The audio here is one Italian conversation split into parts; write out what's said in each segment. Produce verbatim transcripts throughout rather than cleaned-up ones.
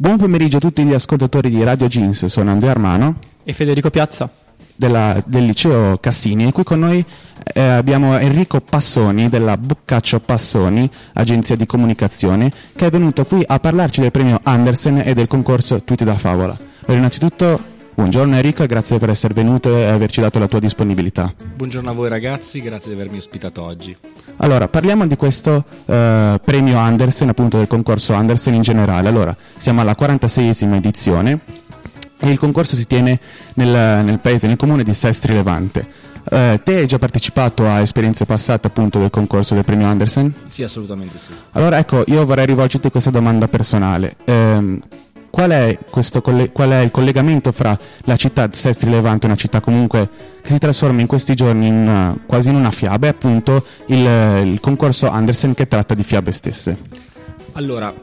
Buon pomeriggio a tutti gli ascoltatori di Radio Jeans, sono Andrea Armano e Federico Piazza della, del liceo Cassini, e qui con noi eh, abbiamo Enrico Passoni della Boccaccio Passoni, agenzia di comunicazione, che è venuto qui a parlarci del premio Andersen e del concorso Tweet da Favola. Allora, innanzitutto buongiorno Enrico e grazie per essere venuto e averci dato la tua disponibilità. Buongiorno a voi ragazzi, grazie di avermi ospitato oggi. Allora, parliamo di questo eh, premio Andersen, appunto del concorso Andersen in generale. Allora, siamo alla quarantaseiesima edizione e il concorso si tiene nel, nel paese, nel comune di Sestri Levante. Eh, te hai già partecipato a esperienze passate appunto del concorso del premio Andersen? Sì, assolutamente sì. Allora ecco, io vorrei rivolgerti questa domanda personale. Eh, Qual è, questo, qual è il collegamento fra la città di Sestri Levante, una città comunque che si trasforma in questi giorni in, quasi in una fiaba, e appunto il, il concorso Andersen che tratta di fiabe stesse? Allora,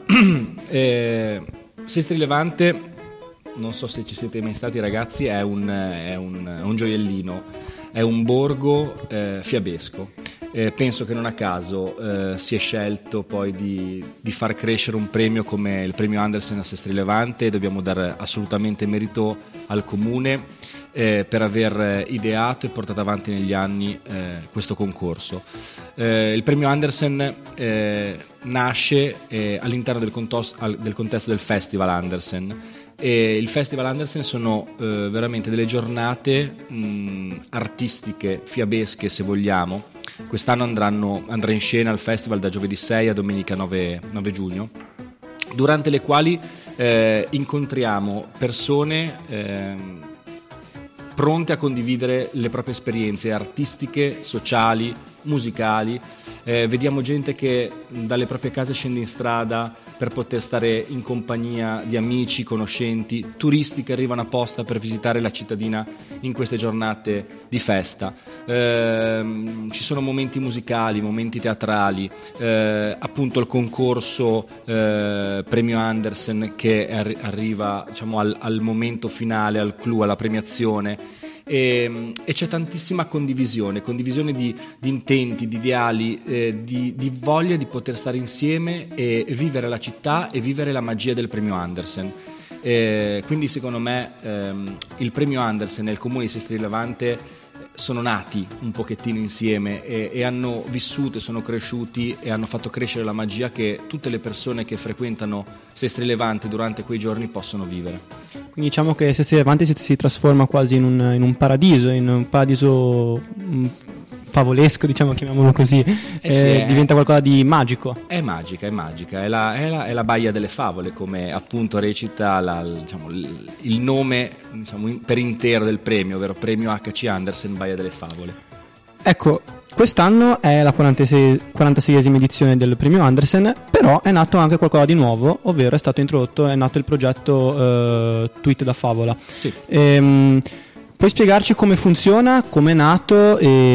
eh, Sestri Levante, non so se ci siete mai stati ragazzi, è un, è un, un gioiellino, è un borgo eh, fiabesco. Eh, penso che non a caso eh, si è scelto poi di, di far crescere un premio come il premio Andersen a Sestri Levante, e dobbiamo dare assolutamente merito al comune eh, per aver ideato e portato avanti negli anni eh, questo concorso. Eh, il premio Andersen eh, nasce eh, all'interno del, contos- al, del contesto del Festival Andersen. E il Festival Andersen sono eh, veramente delle giornate mh, artistiche, fiabesche se vogliamo. Quest'anno andranno, andrà in scena al festival da giovedì sei a domenica nove giugno, durante le quali eh, incontriamo persone eh, pronte a condividere le proprie esperienze artistiche, sociali, musicali. Eh, vediamo gente che dalle proprie case scende in strada per poter stare in compagnia di amici, conoscenti, turisti che arrivano apposta per visitare la cittadina in queste giornate di festa. Eh, ci sono momenti musicali, momenti teatrali, eh, appunto il concorso eh, Premio Andersen che arri- arriva diciamo, al, al momento finale, al clou, alla premiazione. E, e c'è tantissima condivisione, condivisione di, di intenti, di ideali, eh, di, di voglia di poter stare insieme e vivere la città e vivere la magia del premio Andersen. Eh, quindi secondo me ehm, il premio Andersen e il comune di Sestri Levante sono nati un pochettino insieme e, e hanno vissuto, sono cresciuti e hanno fatto crescere la magia che tutte le persone che frequentano Sestri Levante durante quei giorni possono vivere. Quindi diciamo che Sestri Levante si, si trasforma quasi in un, in un paradiso, in un paradiso mh, favolesco, diciamo, chiamiamolo così, eh eh, sì, è, diventa qualcosa di magico. È magica, è magica, è la, è la, è la Baia delle Favole, come appunto recita la, diciamo, il nome diciamo, per intero del premio, ovvero Premio H C Andersen Baia delle Favole. Ecco, quest'anno è la quarantaseiesima edizione del premio Andersen, però è nato anche qualcosa di nuovo, ovvero è stato introdotto, è nato il progetto eh, Tweet da Favola. Sì. Ehm, puoi spiegarci come funziona, come è nato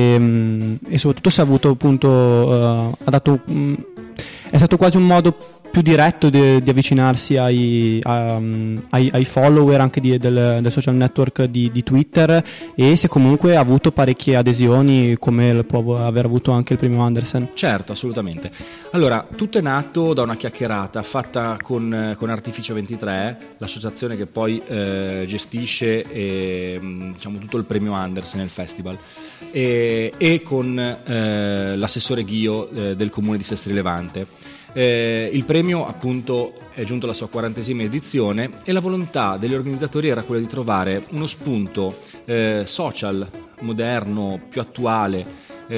e, e soprattutto se ha avuto appunto, uh, ha dato, um, è stato quasi un modo più diretto di, di avvicinarsi ai, a, ai, ai follower anche di, del, del social network di, di Twitter, e se comunque ha avuto parecchie adesioni come può aver avuto anche il premio Andersen. Certo, assolutamente. Allora, tutto è nato da una chiacchierata fatta con, con Artificio ventitré, l'associazione che poi eh, gestisce e, diciamo, tutto il premio Andersen nel festival, e, e con eh, l'assessore Ghio eh, del comune di Sestri Levante. Eh, il premio appunto è giunto alla sua quarantesima edizione e la volontà degli organizzatori era quella di trovare uno spunto eh, social, moderno, più attuale,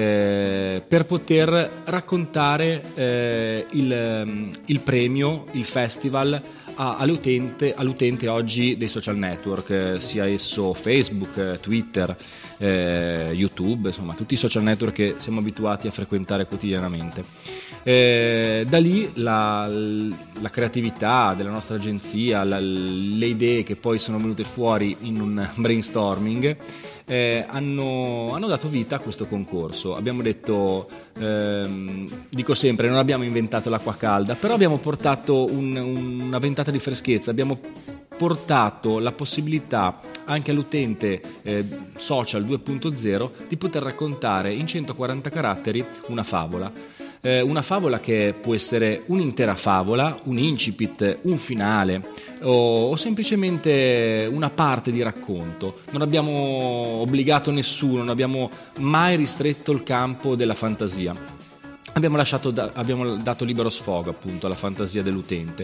eh, per poter raccontare eh, il, il premio, il festival a, all'utente, all'utente oggi dei social network, eh, sia esso Facebook, Twitter, eh, YouTube, insomma tutti i social network che siamo abituati a frequentare quotidianamente. Eh, da lì la, la creatività della nostra agenzia, la, le idee che poi sono venute fuori in un brainstorming eh, hanno, hanno dato vita a questo concorso. Abbiamo detto, ehm, dico sempre, non abbiamo inventato l'acqua calda, però abbiamo portato un, una ventata di freschezza, abbiamo portato la possibilità anche all'utente eh, social due punto zero di poter raccontare in centoquaranta caratteri una favola. Eh, una favola che può essere un'intera favola, un incipit, un finale o, o semplicemente una parte di racconto. Non abbiamo obbligato nessuno, non abbiamo mai ristretto il campo della fantasia. Abbiamo, lasciato da, abbiamo dato libero sfogo appunto alla fantasia dell'utente.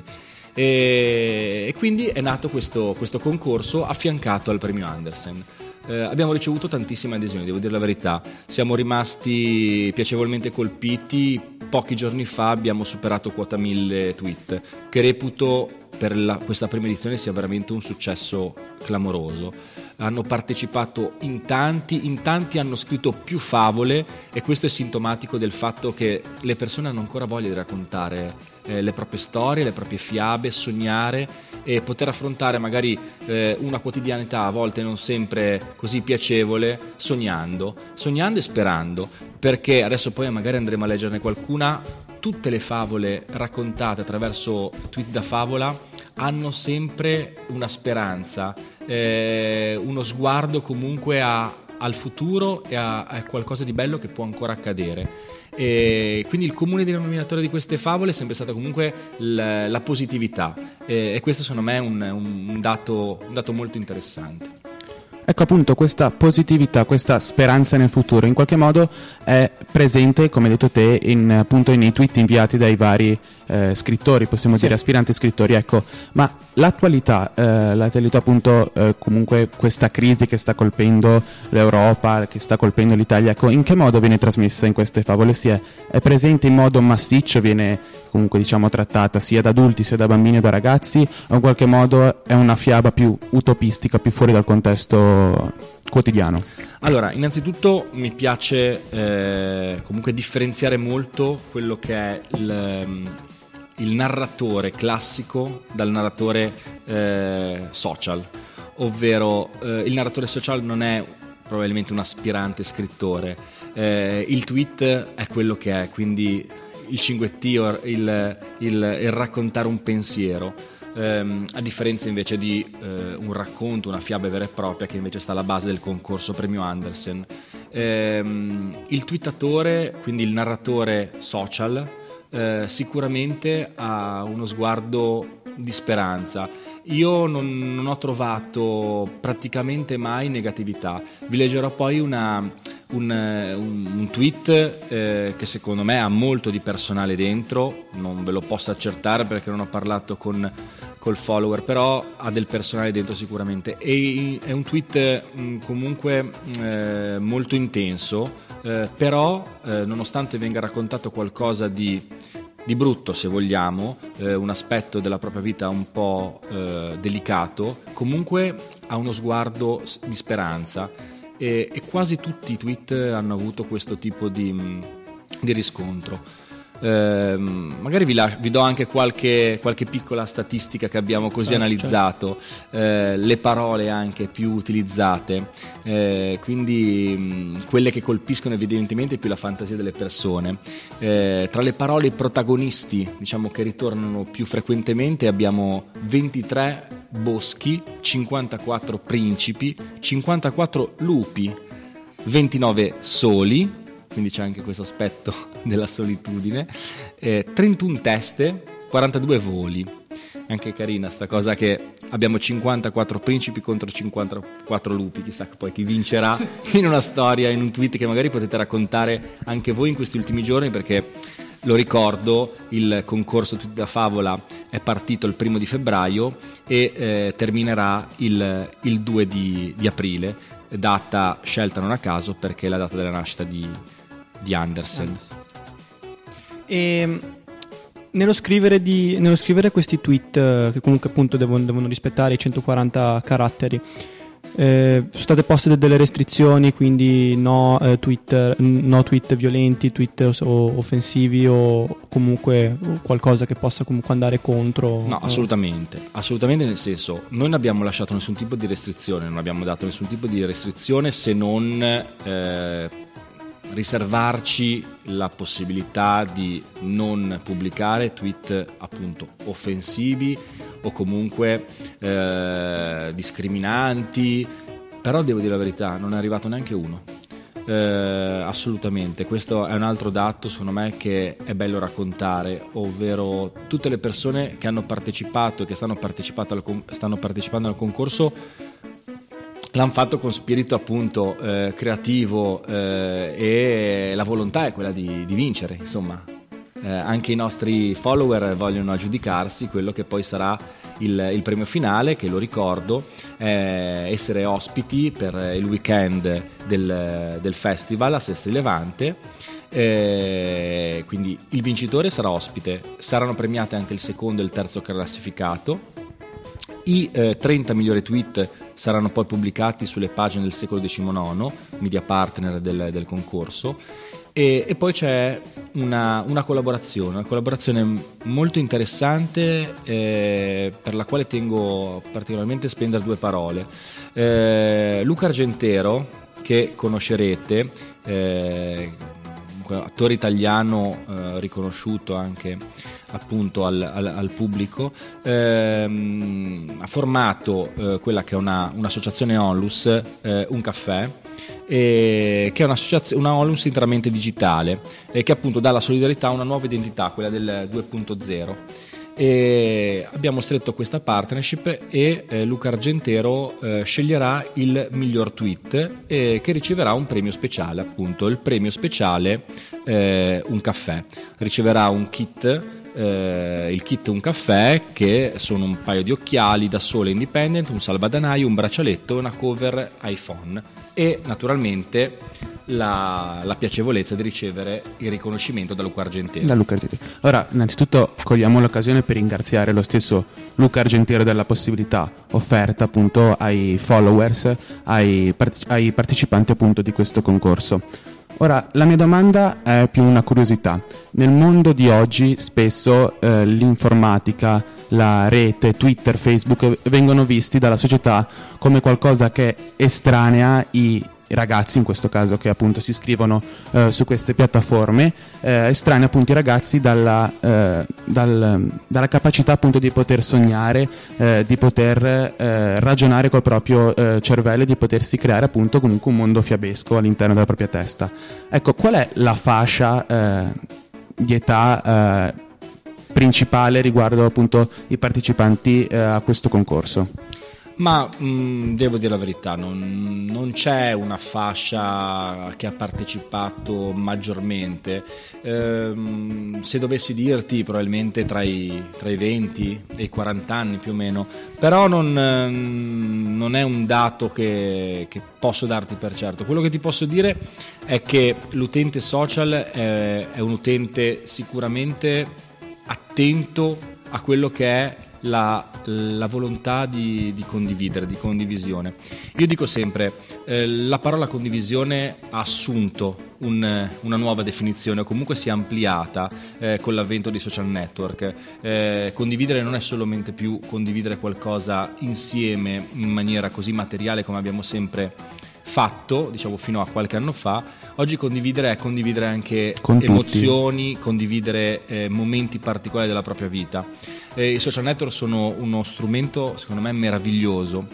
E, e quindi è nato questo, questo concorso affiancato al premio Andersen. Eh, abbiamo ricevuto tantissime adesioni, devo dire la verità, siamo rimasti piacevolmente colpiti. Pochi giorni fa abbiamo superato quota mille tweet, che reputo per la, questa prima edizione sia veramente un successo clamoroso. Hanno partecipato in tanti, in tanti hanno scritto più favole, e questo è sintomatico del fatto che le persone hanno ancora voglia di raccontare eh, le proprie storie, le proprie fiabe, sognare e poter affrontare magari eh, una quotidianità a volte non sempre così piacevole, sognando, sognando e sperando, perché adesso poi magari andremo a leggerne qualcuna. Tutte le favole raccontate attraverso tweet da favola hanno sempre una speranza, eh, uno sguardo comunque a, al futuro e a, a qualcosa di bello che può ancora accadere. E quindi il comune denominatore di queste favole è sempre stata comunque la, la positività, e, e questo secondo me è un, un, dato, un dato molto interessante. Ecco, appunto, questa positività, questa speranza nel futuro in qualche modo è presente, come hai detto te, in, appunto nei tweet inviati dai vari eh, scrittori, possiamo sì. dire aspiranti scrittori. Ecco, ma l'attualità, eh, l'attualità appunto eh, comunque questa crisi che sta colpendo l'Europa, che sta colpendo l'Italia, ecco, in che modo viene trasmessa in queste favole? Si è, è presente in modo massiccio, viene comunque diciamo trattata sia da adulti sia da bambini e da ragazzi, o in qualche modo è una fiaba più utopistica, più fuori dal contesto quotidiano? Allora, innanzitutto mi piace eh, comunque differenziare molto quello che è il, il narratore classico dal narratore eh, social, ovvero eh, il narratore social non è probabilmente un aspirante scrittore, eh, il tweet è quello che è, quindi il cinguettio, il, il, il raccontare un pensiero. Um, a differenza invece di uh, un racconto, una fiaba vera e propria, che invece sta alla base del concorso premio Andersen. Um, il twittatore, quindi il narratore social, uh, sicuramente ha uno sguardo di speranza. Io non, non ho trovato praticamente mai negatività. Vi leggerò poi una, un, un, un tweet eh, che secondo me ha molto di personale dentro, non ve lo posso accertare perché non ho parlato con col follower, però ha del personale dentro sicuramente, e è un tweet mh, comunque eh, molto intenso, eh, però eh, nonostante venga raccontato qualcosa di di brutto, se vogliamo, eh, un aspetto della propria vita un po' eh, delicato, comunque ha uno sguardo di speranza, e, e quasi tutti i tweet hanno avuto questo tipo di, di riscontro. Eh, magari vi, lascio, vi do anche qualche, qualche piccola statistica che abbiamo così certo, analizzato, certo. Eh, le parole anche più utilizzate, eh, quindi mh, quelle che colpiscono evidentemente più la fantasia delle persone. Eh, tra le parole protagonisti, diciamo, che ritornano più frequentemente, abbiamo ventitré boschi, cinquantaquattro principi, cinquantaquattro lupi, ventinove soli, quindi c'è anche questo aspetto della solitudine, eh, trentuno teste, quarantadue voli. Anche carina sta cosa che abbiamo cinquantaquattro principi contro cinquantaquattro lupi, chissà poi chi vincerà in una storia, in un tweet che magari potete raccontare anche voi in questi ultimi giorni, perché lo ricordo, il concorso Tweet da Favola è partito il primo di febbraio e eh, terminerà il, il due di, di aprile, data scelta non a caso perché è la data della nascita di di Andersen. E nello scrivere, di, nello scrivere questi tweet, eh, che comunque appunto devono, devono rispettare i centoquaranta caratteri, eh, sono state poste delle restrizioni, quindi no, eh, tweet, no tweet violenti, tweet o, offensivi, o comunque qualcosa che possa comunque andare contro? No, assolutamente, assolutamente, nel senso, noi non abbiamo lasciato nessun tipo di restrizione, non abbiamo dato nessun tipo di restrizione se non eh, riservarci la possibilità di non pubblicare tweet appunto offensivi o comunque eh, discriminanti, però devo dire la verità, non è arrivato neanche uno. Eh, assolutamente, questo è un altro dato secondo me che è bello raccontare, ovvero tutte le persone che hanno partecipato e che stanno, partecipato al, stanno partecipando al concorso l'hanno fatto con spirito appunto eh, creativo eh, e la volontà è quella di, di vincere, insomma. Eh, anche i nostri follower vogliono aggiudicarsi quello che poi sarà il, il premio finale, che lo ricordo è essere ospiti per il weekend del, del festival a Sestri Levante. Eh, quindi il vincitore sarà ospite, saranno premiate anche il secondo e il terzo classificato. I eh, trenta migliori tweet saranno poi pubblicati sulle pagine del Secolo diciannove, media partner del, del concorso. E, e poi c'è una, una collaborazione, una collaborazione molto interessante eh, per la quale tengo particolarmente a spendere due parole. Eh, Luca Argentero, che conoscerete, eh, attore italiano eh, riconosciuto anche appunto al, al, al pubblico, ehm, ha formato eh, quella che è una, un'associazione Onlus, eh, Un Caffè, e che è un'associazione, una Onlus interamente digitale e che appunto dà alla solidarietà una nuova identità, quella del due punto zero. E abbiamo stretto questa partnership e eh, Luca Argentero eh, sceglierà il miglior tweet eh, che riceverà un premio speciale, appunto il premio speciale eh, Un Caffè. Riceverà un kit, eh, il kit Un Caffè, che sono un paio di occhiali da sole independent, un salvadanaio, un braccialetto e una cover iPhone, e naturalmente la, la piacevolezza di ricevere il riconoscimento da Luca Argentero. Da Luca Argentero. Ora, innanzitutto cogliamo l'occasione per ringraziare lo stesso Luca Argentero della possibilità offerta appunto ai followers, ai, part- ai partecipanti appunto di questo concorso. Ora, la mia domanda è più una curiosità. Nel mondo di oggi spesso eh, l'informatica, la rete, Twitter, Facebook vengono visti dalla società come qualcosa che estranea i ragazzi, in questo caso, che appunto si iscrivono eh, su queste piattaforme, eh, estranea appunto i ragazzi dalla, eh, dal, dalla capacità appunto di poter sognare, eh, di poter eh, ragionare col proprio eh, cervello, di potersi creare appunto comunque un mondo fiabesco all'interno della propria testa. Ecco, qual è la fascia eh, di età eh, principale riguardo appunto i partecipanti eh, a questo concorso? Ma mh, devo dire la verità, non, non c'è una fascia che ha partecipato maggiormente. Ehm, se dovessi dirti, probabilmente tra i, tra i venti e i quaranta anni più o meno, però non, non è un dato che, che posso darti per certo. Quello che ti posso dire è che l'utente social è, è un utente sicuramente attento a quello che è La, la volontà di, di condividere, di condivisione. Io dico sempre, eh, la parola condivisione ha assunto un, una nuova definizione, o comunque si è ampliata eh, con l'avvento dei social network. Eh, condividere non è solamente più condividere qualcosa insieme in maniera così materiale come abbiamo sempre fatto, diciamo fino a qualche anno fa. Oggi condividere è condividere anche con emozioni, tutti. Condividere eh, momenti particolari della propria vita. Eh, I social network sono uno strumento, secondo me, meraviglioso.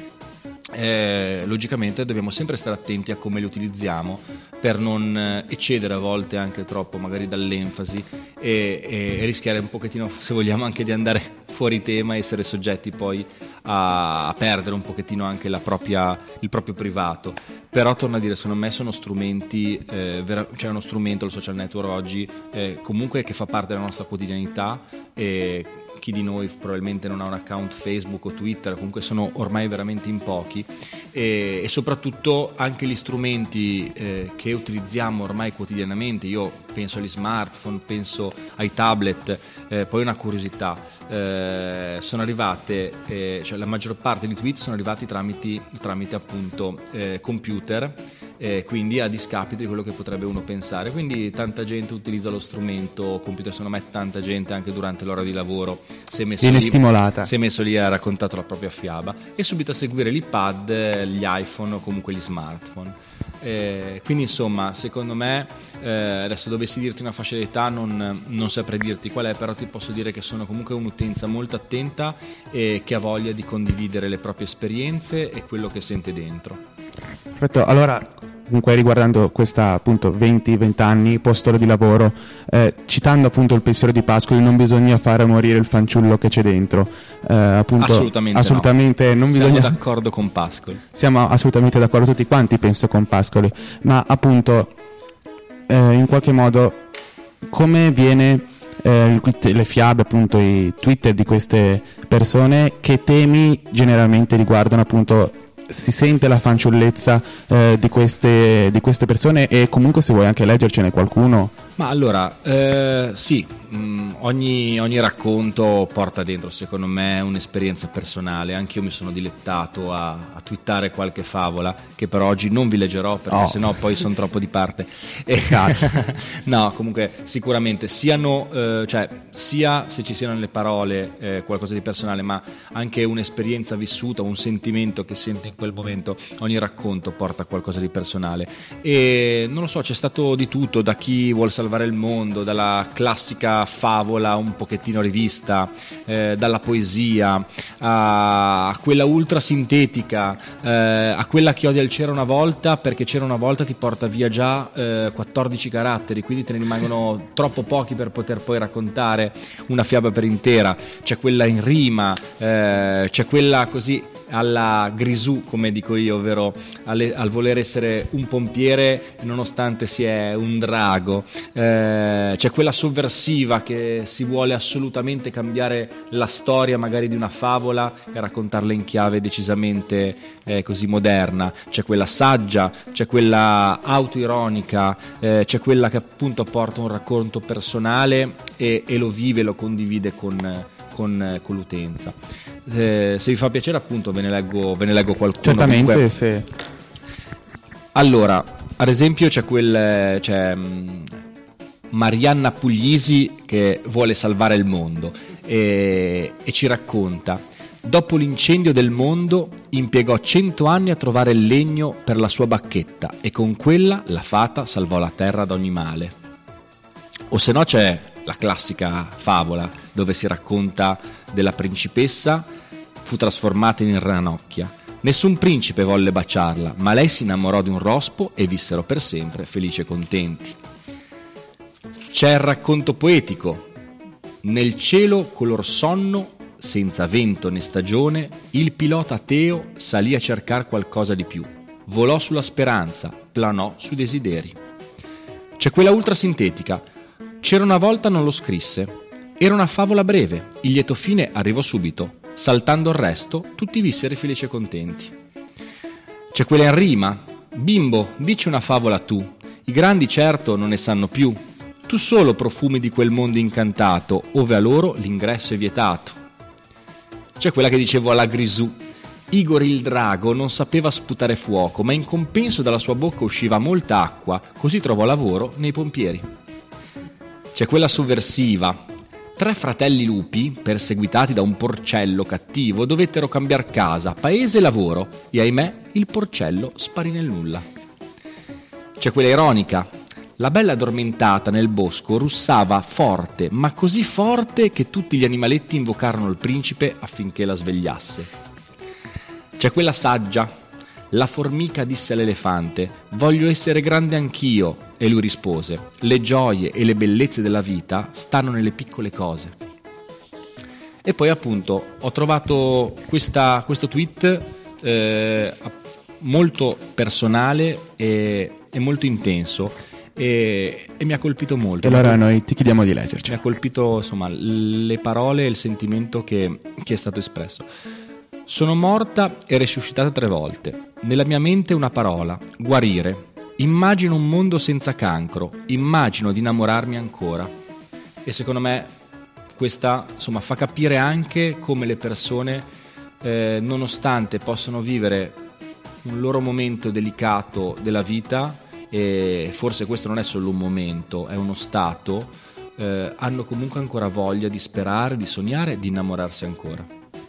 Eh, logicamente dobbiamo sempre stare attenti a come li utilizziamo per non eh, eccedere a volte anche troppo magari dall'enfasi e, e, e rischiare un pochettino, se vogliamo, anche di andare fuori tema e essere soggetti poi a, a perdere un pochettino anche la propria, il proprio privato. Però torno a dire, secondo me sono strumenti, eh, vera- cioè uno strumento, il social network oggi eh, comunque che fa parte della nostra quotidianità. E chi di noi probabilmente non ha un account Facebook o Twitter, comunque sono ormai veramente in pochi, e, e soprattutto anche gli strumenti eh, che utilizziamo ormai quotidianamente. Io penso agli smartphone, penso ai tablet. Eh, poi una curiosità, eh, sono arrivate, eh, cioè la maggior parte di tweet sono arrivati tramite, tramite appunto eh, computer, eh, quindi a discapito di quello che potrebbe uno pensare. Quindi tanta gente utilizza lo strumento computer, secondo me tanta gente anche durante l'ora di lavoro si è messo, Viene lì, stimolata. si è messo lì e ha raccontato la propria fiaba, e subito a seguire l'iPad, gli iPhone o comunque gli smartphone. Eh, quindi insomma, secondo me, eh, adesso dovessi dirti una fascia d'età non, non saprei dirti qual è, però ti posso dire che sono comunque un'utenza molto attenta e che ha voglia di condividere le proprie esperienze e quello che sente dentro. Perfetto, allora comunque riguardando questa appunto venti venti anni post ora di lavoro, eh, citando appunto il pensiero di Pascoli, non bisogna fare morire il fanciullo che c'è dentro, eh, appunto assolutamente, assolutamente no. non Siamo bisogna... d'accordo con Pascoli. Siamo assolutamente d'accordo tutti quanti, penso, con Pascoli, ma appunto eh, in qualche modo come viene eh, le fiabe, appunto i Twitter di queste persone, che temi generalmente riguardano, appunto si sente la fanciullezza eh, di, queste, di queste persone, e comunque se vuoi anche leggercene qualcuno. Ma allora, eh, sì, mh, ogni, ogni racconto porta dentro, secondo me, un'esperienza personale. Anch'io mi sono dilettato a, a twittare qualche favola, che per oggi non vi leggerò perché oh. sennò poi sono troppo di parte. E, no, comunque sicuramente siano, eh, cioè, sia se ci siano nelle parole eh, qualcosa di personale, ma anche un'esperienza vissuta, un sentimento che senti in quel momento. Ogni racconto porta qualcosa di personale, e non lo so, c'è stato di tutto, da chi vuol salvare il mondo, dalla classica favola un pochettino rivista, eh, dalla poesia a, a quella ultra sintetica, eh, a quella che odia il c'era una volta, perché c'era una volta ti porta via già eh, quattordici caratteri, quindi te ne rimangono troppo pochi per poter poi raccontare una fiaba per intera. C'è quella in rima, eh, c'è quella così alla Grisù, come dico io, ovvero alle, al voler essere un pompiere nonostante si è un drago. Eh, c'è quella sovversiva che si vuole assolutamente cambiare la storia magari di una favola e raccontarla in chiave decisamente eh, così moderna. C'è quella saggia, c'è quella autoironica, eh, c'è quella che appunto porta un racconto personale e, e lo vive, lo condivide con, con, con l'utenza. Eh, se vi fa piacere, appunto, ve ne leggo, ve ne leggo qualcuno. Certamente. Comunque, se... allora, ad esempio c'è quel c'è mh, Marianna Puglisi che vuole salvare il mondo e, e ci racconta: dopo l'incendio del mondo impiegò cento anni a trovare il legno per la sua bacchetta, e con quella la fata salvò la terra da ogni male. O se no c'è la classica favola dove si racconta della principessa, fu trasformata in ranocchia. Nessun principe volle baciarla, ma lei si innamorò di un rospo e vissero per sempre felici e contenti. C'è il racconto poetico: nel cielo color sonno, senza vento né stagione, il pilota Teo salì a cercare qualcosa di più. Volò sulla speranza, planò sui desideri. C'è quella ultrasintetica: c'era una volta, non lo scrisse. Era una favola breve, il lieto fine arrivò subito. Saltando il resto, tutti vissero felici e contenti. C'è quella in rima: bimbo, dici una favola tu, i grandi certo non ne sanno più. Tu solo profumi di quel mondo incantato, ove a loro l'ingresso è vietato. C'è quella che dicevo alla Grisù: Igor il drago non sapeva sputare fuoco, ma in compenso dalla sua bocca usciva molta acqua, così trovò lavoro nei pompieri. C'è quella sovversiva: tre fratelli lupi, perseguitati da un porcello cattivo, dovettero cambiar casa, paese e lavoro, e ahimè il porcello sparì nel nulla. C'è quella ironica: la bella addormentata nel bosco russava forte, ma così forte che tutti gli animaletti invocarono il principe affinché la svegliasse. C'è quella saggia: la formica disse all'elefante: voglio essere grande anch'io, e lui rispose: le gioie e le bellezze della vita stanno nelle piccole cose. E poi appunto ho trovato questa, questo tweet eh, molto personale e, e molto intenso, e, e mi ha colpito molto. E allora noi ti chiediamo di leggerci. Mi ha colpito, insomma, le parole e il sentimento che, che è stato espresso. Sono morta e risuscitata tre volte. Nella mia mente una parola: guarire. Immagino un mondo senza cancro. Immagino di innamorarmi ancora. E secondo me questa, insomma, fa capire anche come le persone, eh, nonostante possano vivere un loro momento delicato della vita, e forse questo non è solo un momento, è uno stato, eh, hanno comunque ancora voglia di sperare, di sognare, di innamorarsi ancora.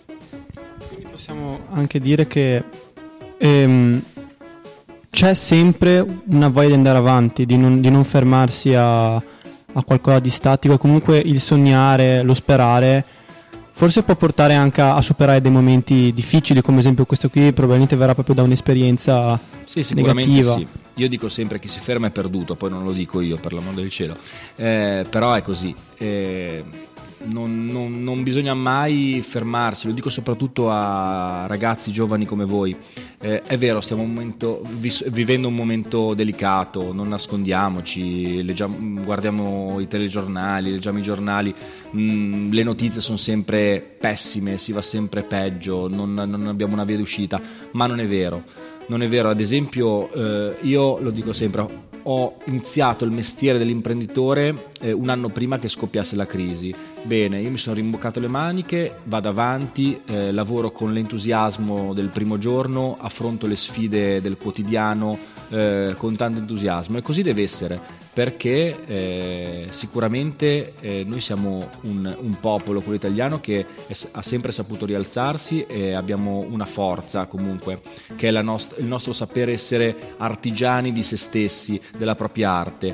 Possiamo anche dire che ehm, c'è sempre una voglia di andare avanti, di non, di non fermarsi a, a qualcosa di statico, e comunque il sognare, lo sperare forse può portare anche a, a superare dei momenti difficili, come esempio questo qui probabilmente verrà proprio da un'esperienza sì, sicuramente negativa. Sì. io dico sempre chi si ferma è perduto, poi non lo dico io, per l'amor del cielo, eh, però è così. Eh, Non, non, non bisogna mai fermarsi, lo dico soprattutto a ragazzi giovani come voi. Eh, è vero, stiamo un momento, vis- vivendo un momento delicato, non nascondiamoci, leggiamo, guardiamo i telegiornali, leggiamo i giornali, mh, le notizie sono sempre pessime, si va sempre peggio, non, non abbiamo una via d'uscita, ma non è vero. Non è vero, ad esempio, eh, io lo dico sempre, ho iniziato il mestiere dell'imprenditore eh, un anno prima che scoppiasse la crisi. Bene, io mi sono rimboccato le maniche, vado avanti, eh, lavoro con l'entusiasmo del primo giorno, affronto le sfide del quotidiano eh, con tanto entusiasmo, e così deve essere, perché eh, sicuramente eh, noi siamo un, un popolo, quello italiano, che è, ha sempre saputo rialzarsi, e abbiamo una forza comunque, che è la nost- il nostro sapere essere artigiani di se stessi, della propria arte,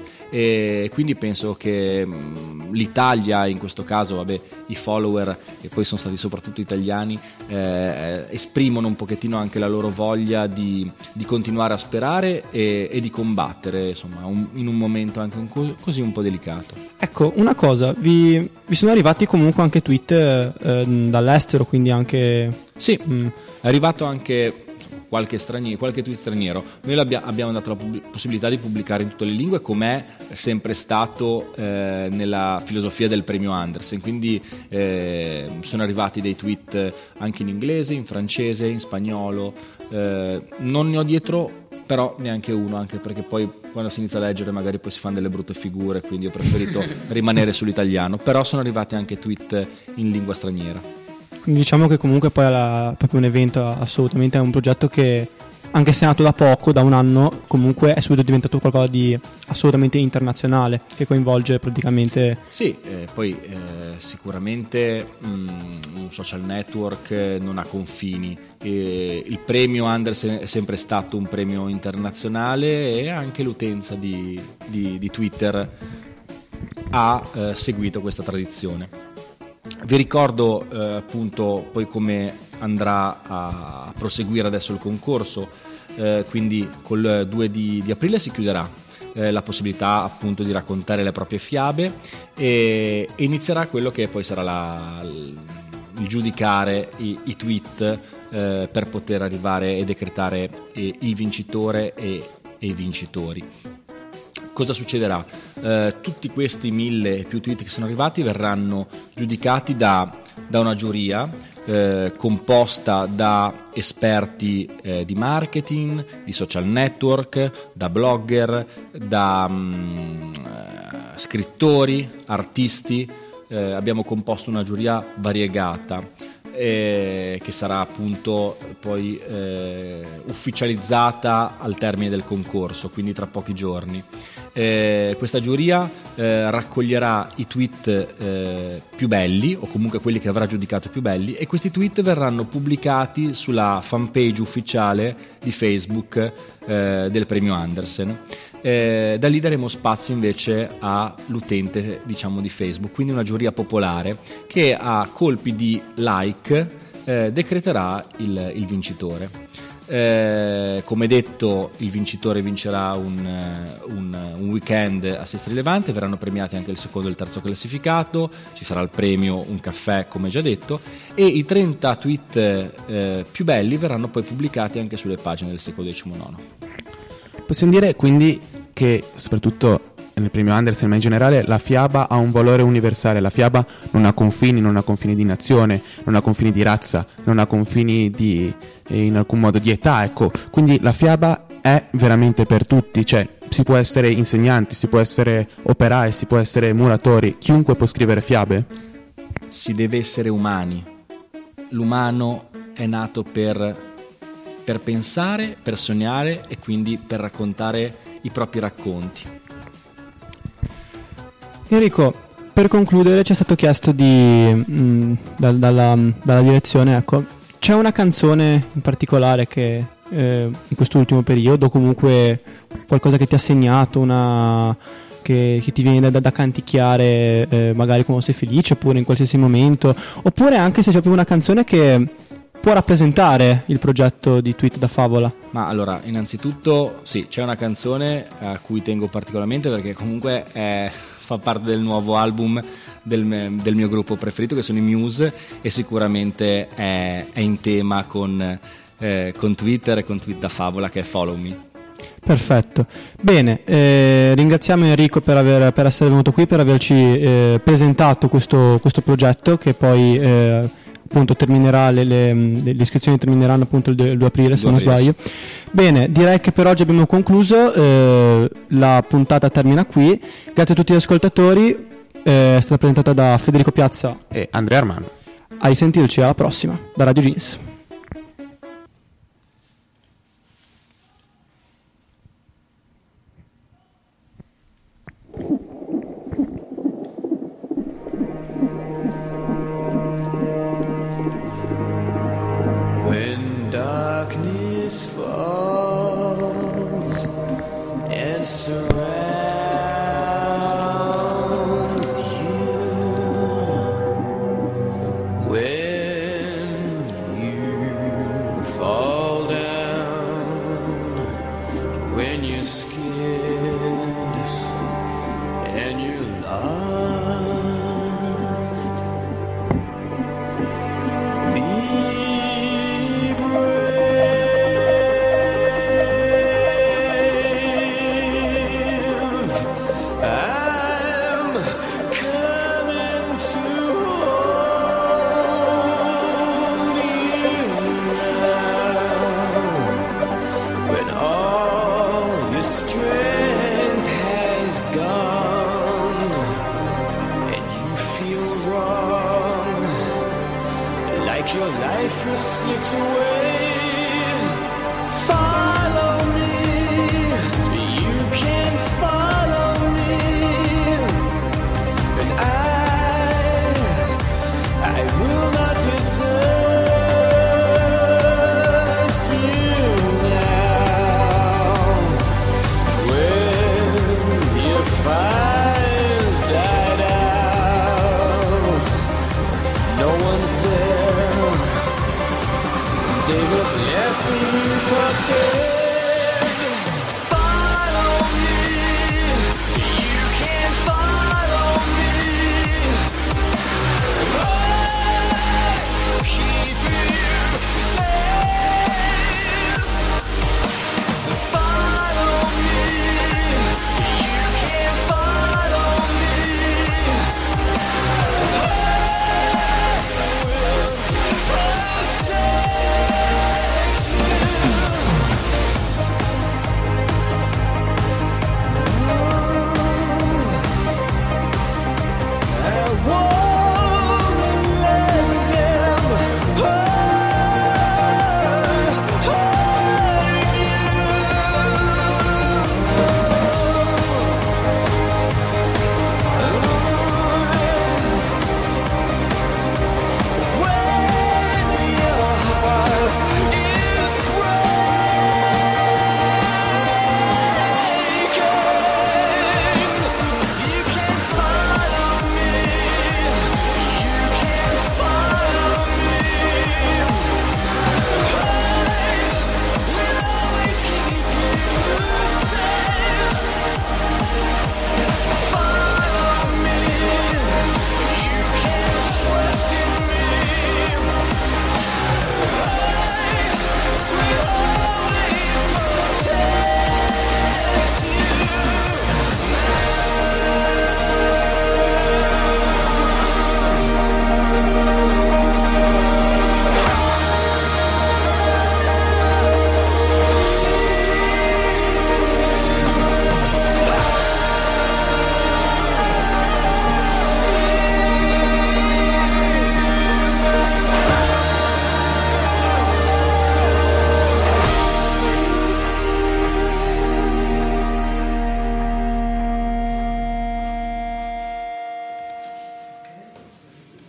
e quindi penso che mh, l'Italia, in questo caso, vabbè, i follower, e poi sono stati soprattutto italiani, eh, esprimono un pochettino anche la loro voglia di, di continuare a sperare e, e di combattere, insomma, un, in un momento anche un co- così un po' delicato. Ecco, una cosa, vi, vi sono arrivati comunque anche tweet eh, dall'estero, quindi anche... Sì, mh. è arrivato anche qualche straniero, qualche tweet straniero. Noi abbiamo dato la pub- possibilità di pubblicare in tutte le lingue, com'è sempre stato eh, nella filosofia del premio Andersen, quindi eh, sono arrivati dei tweet anche in inglese, in francese, in spagnolo, eh, non ne ho dietro però neanche uno, anche perché poi quando si inizia a leggere magari poi si fanno delle brutte figure, quindi ho preferito rimanere sull'italiano, però sono arrivati anche tweet in lingua straniera. Quindi diciamo che comunque poi è proprio un evento, assolutamente è un progetto che, anche se è nato da poco, da un anno, comunque è subito diventato qualcosa di assolutamente internazionale, che coinvolge praticamente... Sì, eh, poi eh, sicuramente mh, un social network non ha confini, e il premio Andersen è sempre stato un premio internazionale, e anche l'utenza di, di, di Twitter ha eh, seguito questa tradizione. Vi ricordo eh, appunto poi come andrà a proseguire adesso il concorso, eh, quindi col due di, di aprile si chiuderà eh, la possibilità appunto di raccontare le proprie fiabe, e, e inizierà quello che poi sarà la, il giudicare i, i tweet eh, per poter arrivare e decretare eh, il vincitore e, e i vincitori. Cosa succederà? Eh, tutti questi mille e più tweet che sono arrivati verranno giudicati da, da una giuria eh, composta da esperti eh, di marketing, di social network, da blogger, da mh, scrittori, artisti. Eh, abbiamo composto una giuria variegata, Eh, che sarà appunto poi eh, ufficializzata al termine del concorso, quindi tra pochi giorni. Eh, questa giuria eh, raccoglierà i tweet eh, più belli, o comunque quelli che avrà giudicato più belli, e questi tweet verranno pubblicati sulla fanpage ufficiale di Facebook eh, del premio Andersen. Eh, da lì daremo spazio invece all'utente, diciamo, di Facebook, quindi una giuria popolare che a colpi di like eh, decreterà il, il vincitore. Eh, come detto, il vincitore vincerà un, un, un weekend a Sestri Levante, verranno premiati anche il secondo e il terzo classificato, ci sarà il premio, un caffè come già detto, e i trenta tweet eh, più belli verranno poi pubblicati anche sulle pagine del secolo diciannove. Possiamo dire quindi che soprattutto nel premio Andersen, ma in generale, la fiaba ha un valore universale. La fiaba non ha confini, non ha confini di nazione, non ha confini di razza, non ha confini di, in alcun modo di età, ecco. Quindi la fiaba è veramente per tutti, cioè si può essere insegnanti, si può essere operai, si può essere muratori, chiunque può scrivere fiabe. Si deve essere umani. L'umano è nato per, per pensare, per sognare e quindi per raccontare i propri racconti. Enrico, per concludere ci è stato chiesto di mh, da, dalla, dalla direzione, ecco, c'è una canzone in particolare che eh, in quest'ultimo periodo, comunque qualcosa che ti ha segnato, una che, che ti viene da, da canticchiare eh, magari quando sei felice, oppure in qualsiasi momento, oppure anche se c'è proprio una canzone che può rappresentare il progetto di Tweet da Favola? Ma allora, innanzitutto sì, c'è una canzone a cui tengo particolarmente perché comunque è, fa parte del nuovo album del, del mio gruppo preferito, che sono i Muse, e sicuramente è, è in tema con, eh, con Twitter e con Tweet da Favola, che è Follow Me. Perfetto, bene, eh, ringraziamo Enrico per, aver, per essere venuto qui, per averci eh, presentato questo, questo progetto che poi eh, appunto terminerà, le, le, le iscrizioni termineranno appunto il due aprile, se non sbaglio. Bene, direi che per oggi abbiamo concluso, eh, la puntata termina qui, grazie a tutti gli ascoltatori, eh, è stata presentata da Federico Piazza e Andrea Armano. A risentirci, alla prossima, da Radio Jeans. When darkness falls and surrounds you, when you fall down, when you're scared and you're lost, be your life has slipped away. Follow me, you can follow me, and I, I will not desert you now. When your fire's died out, no one's there. They have left me for dead.